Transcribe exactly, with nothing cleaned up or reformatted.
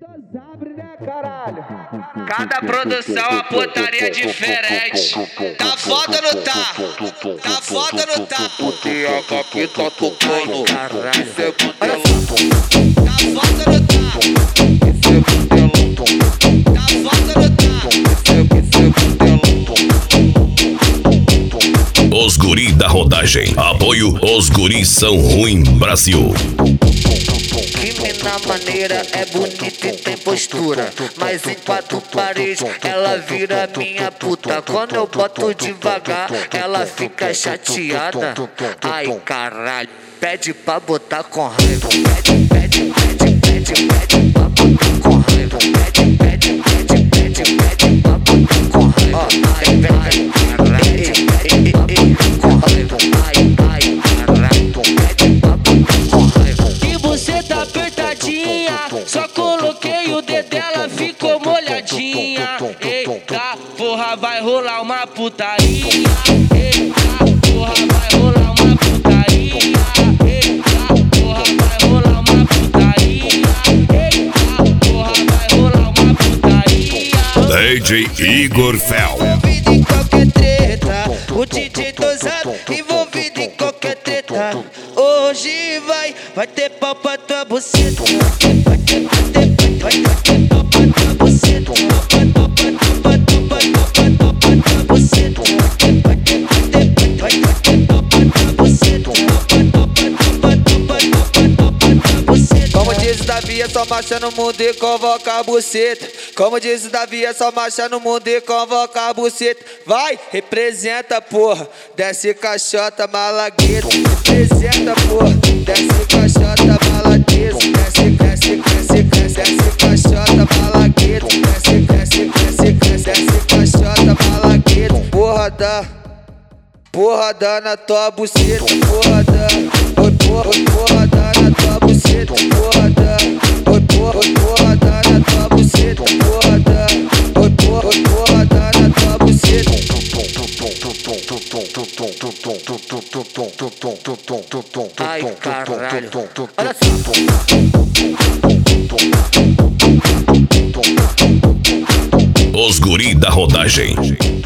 Sabe, né, caralho? Cada produção a putaria diferente. Tá foda ou não tá? Tá foda ou não tá? O T H aqui tá tocando. Isso é modelão. Tá foda ou não tá? Isso é modelão. Tá foda ou não tá? Isso é, isso é modelão. Os guri da rodagem. Apoio Os Guris São Ruim Brasil. Que mina maneira, é bonita e tem postura, mas em quatro paredes ela vira minha puta. Quando eu boto devagar, ela fica chateada. Ai caralho, pede pra botar com raiva. Pede, pede, pede, pede, pede pra botar com raiva. Pede, pede, pede, pede, pede pra botar com raiva. Ai, ai, pede, pede pra botar com raiva. Ai, ai, caralho, pede pra botar com raiva. E você tá apertadinha, só coloquei o dedo dela, ficou molhadinha. Eita, porra, vai rolar uma putaria. Eita, porra, vai rolar uma putaria. Eita, porra, vai rolar uma putaria. Eita, porra, vai rolar uma putaria. D J Igor Fel. Envolvido em qualquer treta, o D J dosado envolvido em qualquer treta. Hoje vai, vai ter pau pra tua buceta. Vai ter, vai ter, vai ter, vai ter pau pra tua buceta. Topa, topa, topa, topa, topa, topa tua buceta. Vai ter, vai ter, vai ter, vai ter pau pra tua buceta. Topa, topa, topa, topa, topa, topa tua buceta. Como diz o Davi, é só marcha no mundo e convoca a buceta. Como diz o Davi, é só marcha no mundo e convoca a buceta. Vai, representa, porra, desce caixota malagueta. Representa, porra, desce caixota malagueta. Desce, desce, desce, desce, desce caixota malagueta. Desce, desce, desce, desce, desce caixota malagueta. Porra da, porra da na tua buceta. Porra da, oi, porra, oi, porra da na tua buceta. Porra da, oi, porra, oi, porra da na tua buceta. Porra da, oi, porra, oi, porra da na tua buceta. Ai caralho, olha só. Os Guri da rodagem.